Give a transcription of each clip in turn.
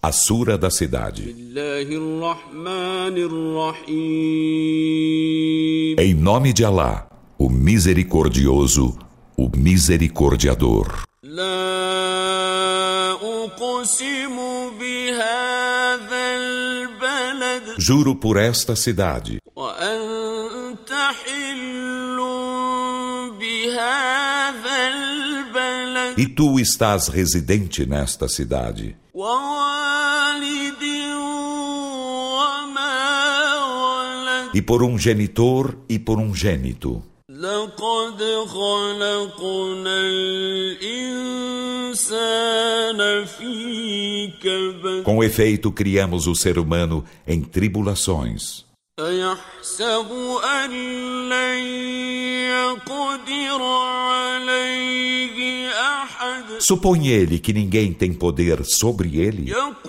A Sura da Cidade. Em nome de Alá, o Misericordioso, o Misericordiador. Juro por esta cidade. E tu estás residente nesta cidade. E por um genitor e por um gênito. Com efeito, criamos o ser humano em tribulações. Supõe ele que ninguém tem poder sobre ele?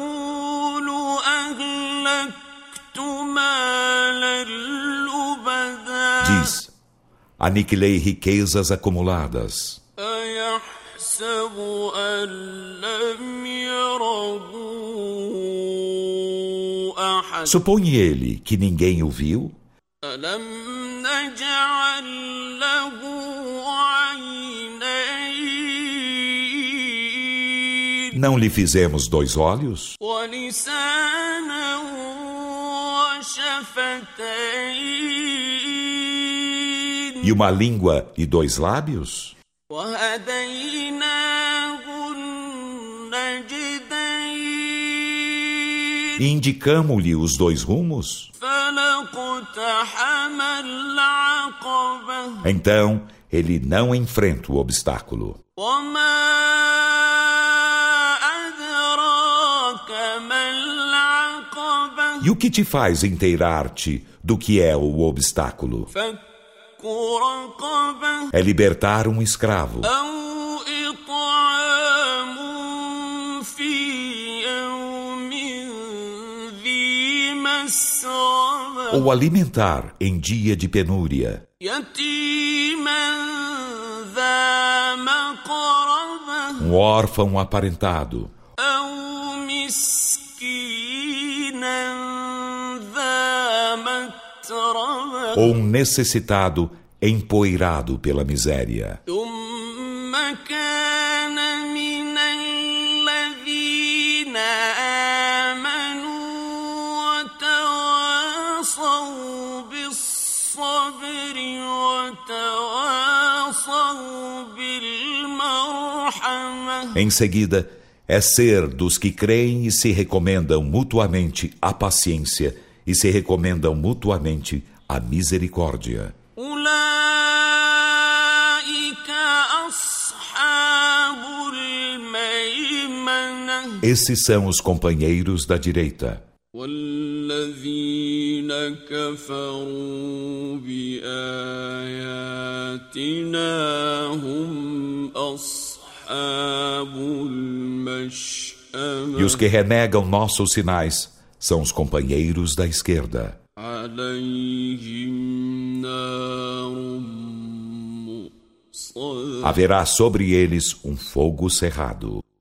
Diz: aniquilei riquezas acumuladas. Supõe ele que ninguém o viu? Não lhe fizemos 2 olhos? E uma língua e 2 lábios? E indicamo-lhe os 2 rumos? Então, ele não enfrenta o obstáculo. E o que te faz inteirar-te do que é o obstáculo? É libertar um escravo. Ou alimentar em dia de penúria. Um órfão aparentado. Ou um necessitado empoeirado pela miséria. Em seguida, é ser dos que creem e se recomendam mutuamente a paciência e se recomendam mutuamente a misericórdia. Esses são os companheiros da direita. E os que renegam nossos sinais são os companheiros da esquerda. Haverá sobre eles um fogo cerrado.